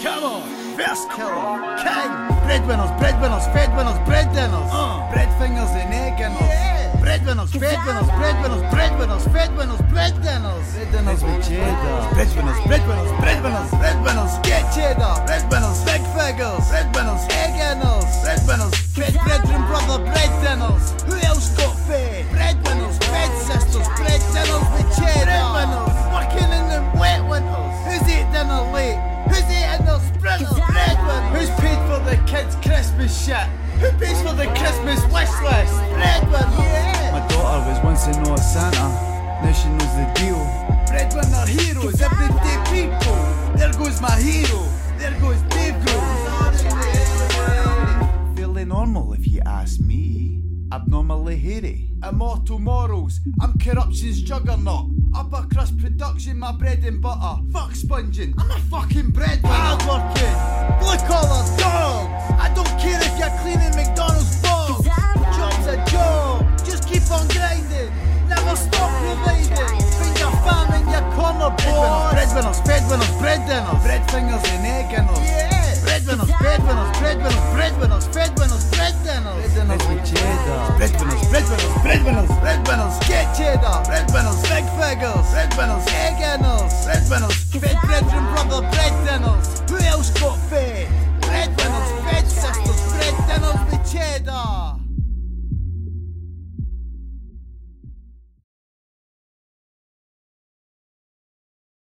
Come on, first killer, king. Breadwinners, breadwinners, fedwinners, bread dinners. Bread fingers and egg dinners. Breadwinners, fedwinners, breadwinners, breadwinners, fedwinners, bread dinners. Bread dinners with cheddar. Breadwinners, breadwinners, breadwinners, breadwinners. Get cheddar. Breadwinners, big figures. Breadwinners, egg dinners. Breadwinners, fed brethren, brother, bread dinners. Who else got fed? Breadwinners, fed sisters, bread dinners with cheddar. Breadwinners, working in them wet winters. Who's eating dinner late? Who's eating their sprinters? Breadwinners. Who's paid for the kids' Christmas shit? Who pays for the Christmas wish list? Breadwinners. Yeah. My daughter was once to know a Santa. Now she knows the deal. Breadwinner heroes, everyday people. There goes my hero. There goes Dave Grohl. Fairly normal if you ask me. Abnormally hairy. Immortal morals. I'm corruption's juggernaut. Upper crust production, my bread and butter. Fuck sponging, I'm a fucking breadwinner. Hard working, blue collar dogs. I don't care if you're cleaning McDonald's bogs. Job's a job, just keep on grinding. Never stop providing. Find your fam in your corner, boys. Breadwinners, fedwinners, bread dinners. Bread fingers and egg dinners. Yeah. Breadwinners, bedwinners, breadwinners, breadwinners, fedwinners, bread dinners. Breadwinners with cheddar. Breadwinners, breadwinners, breadwinners, breadwinners. Get cheddar. Breadwinners, big figures. Breadwinners, egg dinners. Breadwinners,